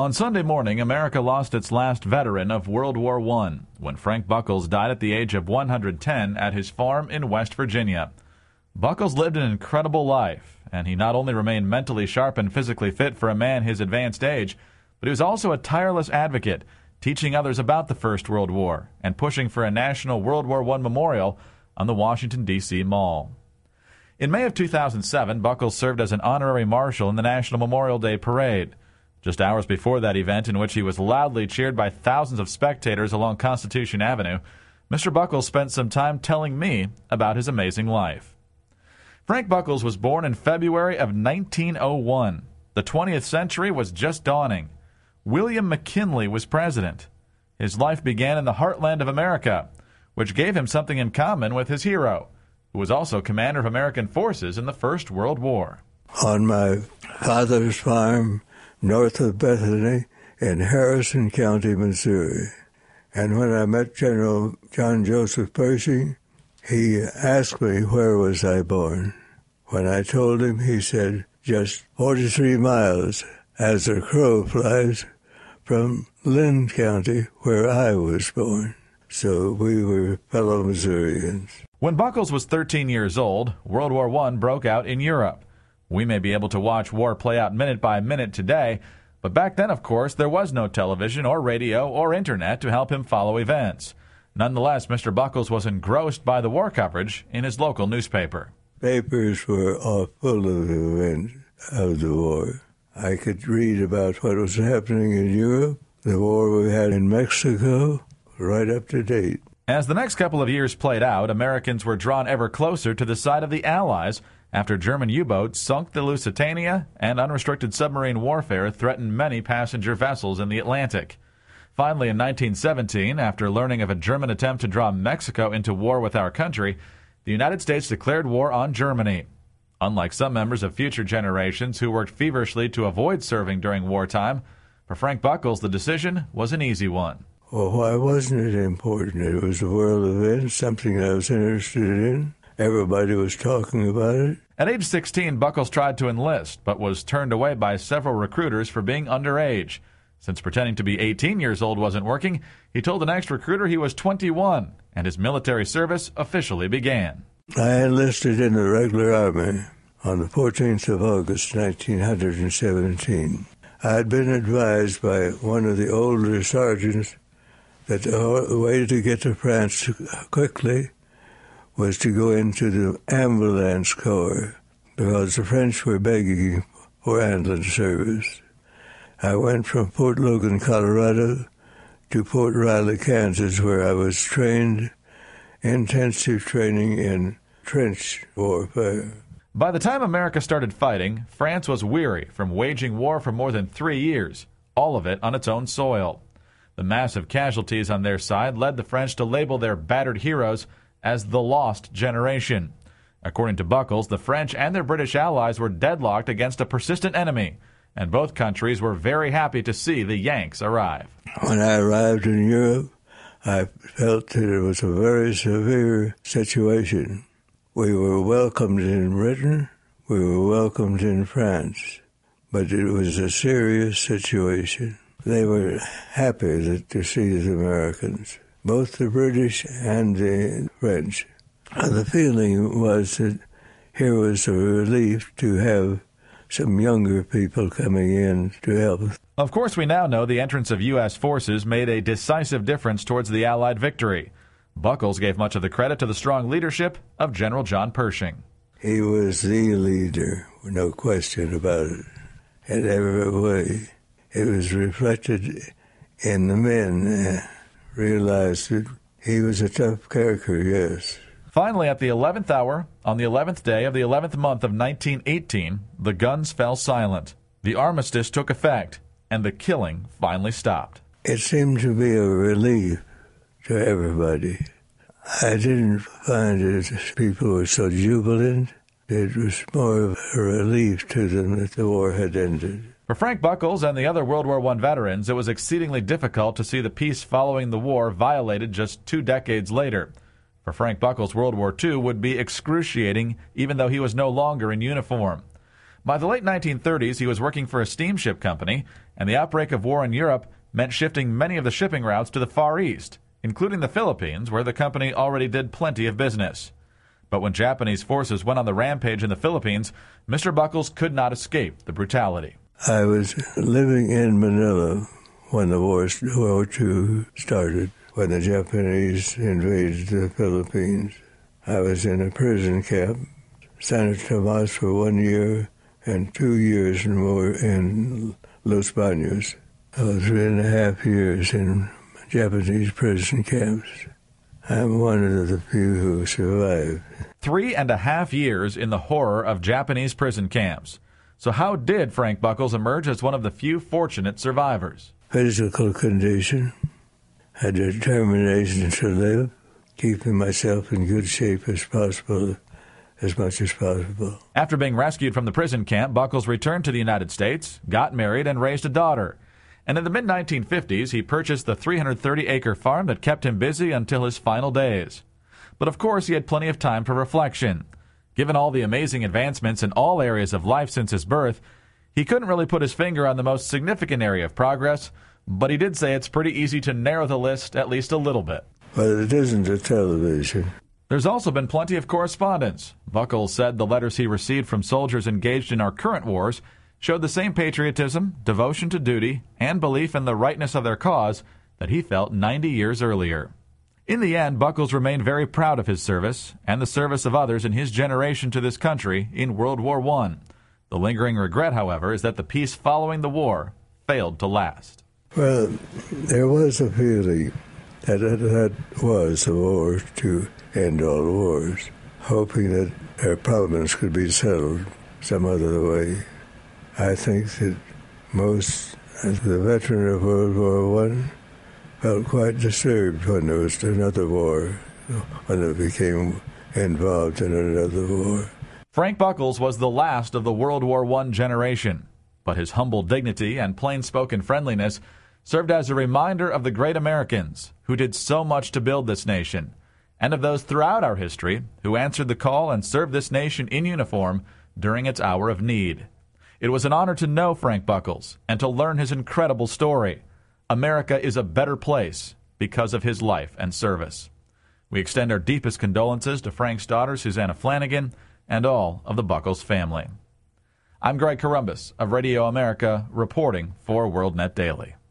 On Sunday morning, America lost its last veteran of World War I when Frank Buckles died at the age of 110 at his farm in West Virginia. Buckles lived an incredible life, and he not only remained mentally sharp and physically fit for a man his advanced age, but he was also a tireless advocate, teaching others about the First World War and pushing for a national World War I memorial on the Washington, D.C. Mall. In May of 2007, Buckles served as an honorary marshal in the National Memorial Day Parade. Just hours before that event, in which he was loudly cheered by thousands of spectators along Constitution Avenue, Mr. Buckles spent some time telling me about his amazing life. Frank Buckles was born in February of 1901. The 20th century was just dawning. William McKinley was president. His life began in the heartland of America, which gave him something in common with his hero, who was also commander of American forces in the First World War. On my father's farm, north of Bethany, in Harrison County, Missouri. And when I met General John Joseph Pershing, he asked me where was I born. When I told him, he said, just 43 miles as a crow flies from Lynn County, where I was born. So we were fellow Missourians. When Buckles was 13 years old, World War I broke out in Europe. We may be able to watch war play out minute by minute today, but back then, of course, there was no television or radio or internet to help him follow events. Nonetheless, Mr. Buckles was engrossed by the war coverage in his local newspaper. Papers were all full of the events of the war. I could read about what was happening in Europe, the war we had in Mexico, right up to date. As the next couple of years played out, Americans were drawn ever closer to the side of the Allies after German U-boats sunk the Lusitania and unrestricted submarine warfare threatened many passenger vessels in the Atlantic. Finally, in 1917, after learning of a German attempt to draw Mexico into war with our country, the United States declared war on Germany. Unlike some members of future generations who worked feverishly to avoid serving during wartime, for Frank Buckles, the decision was an easy one. Well, why wasn't it important? It was a world event, something I was interested in. Everybody was talking about it. At age 16, Buckles tried to enlist, but was turned away by several recruiters for being underage. Since pretending to be 18 years old wasn't working, he told the next recruiter he was 21, and his military service officially began. I enlisted in the regular army on the 14th of August, 1917. I had been advised by one of the older sergeants that the way to get to France quickly was to go into the ambulance corps because the French were begging for ambulance service. I went from Fort Logan, Colorado to Fort Riley, Kansas, where I was trained, intensive training in trench warfare. By the time America started fighting, France was weary from waging war for more than 3 years, all of it on its own soil. The massive casualties on their side led the French to label their battered heroes as the lost generation. According to Buckles, the French and their British allies were deadlocked against a persistent enemy, and both countries were very happy to see the Yanks arrive. When I arrived in Europe, I felt that it was a very severe situation. We were welcomed in Britain, we were welcomed in France, but it was a serious situation. They were happy to see the Americans, both the British and the French. The feeling was that here was a relief to have some younger people coming in to help. Of course, we now know the entrance of U.S. forces made a decisive difference towards the Allied victory. Buckles gave much of the credit to the strong leadership of General John Pershing. He was the leader, no question about it, in every way. It was reflected in the men, realized that he was a tough character, yes. Finally, at the 11th hour, on the 11th day of the 11th month of 1918, the guns fell silent. The armistice took effect, and the killing finally stopped. It seemed to be a relief to everybody. I didn't find that people were so jubilant. It was more of a relief to them that the war had ended. For Frank Buckles and the other World War I veterans, it was exceedingly difficult to see the peace following the war violated just 2 decades later. For Frank Buckles, World War II would be excruciating even though he was no longer in uniform. By the late 1930s, he was working for a steamship company, and the outbreak of war in Europe meant shifting many of the shipping routes to the Far East, including the Philippines, where the company already did plenty of business. But when Japanese forces went on the rampage in the Philippines, Mr. Buckles could not escape the brutality. I was living in Manila when the War II started, when the Japanese invaded the Philippines. I was in a prison camp, San Tomas for 1 year and 2 years more in Los Baños. I was 3.5 years in Japanese prison camps. I'm one of the few who survived. 3.5 years in the horror of Japanese prison camps. So how did Frank Buckles emerge as one of the few fortunate survivors? Physical condition, a determination to live, keeping myself in good shape as possible, as much as possible. After being rescued from the prison camp, Buckles returned to the United States, got married, and raised a daughter. And in the mid-1950s, he purchased the 330-acre farm that kept him busy until his final days. But of course, he had plenty of time for reflection. Given all the amazing advancements in all areas of life since his birth, he couldn't really put his finger on the most significant area of progress, but he did say it's pretty easy to narrow the list at least a little bit. But it isn't a television. There's also been plenty of correspondence. Buckles said the letters he received from soldiers engaged in our current wars showed the same patriotism, devotion to duty, and belief in the rightness of their cause that he felt 90 years earlier. In the end, Buckles remained very proud of his service and the service of others in his generation to this country in World War I. The lingering regret, however, is that the peace following the war failed to last. Well, there was a feeling that was the war to end all wars, hoping that their problems could be settled some other way. I think that most of the veteran of World War I felt quite disturbed when there was another war, when they became involved in another war. Frank Buckles was the last of the World War I generation, but his humble dignity and plain-spoken friendliness served as a reminder of the great Americans who did so much to build this nation, and of those throughout our history who answered the call and served this nation in uniform during its hour of need. It was an honor to know Frank Buckles and to learn his incredible story. America is a better place because of his life and service. We extend our deepest condolences to Frank's daughter, Susanna Flanagan, and all of the Buckles family. I'm Greg Corombos of Radio America, reporting for WorldNet Daily.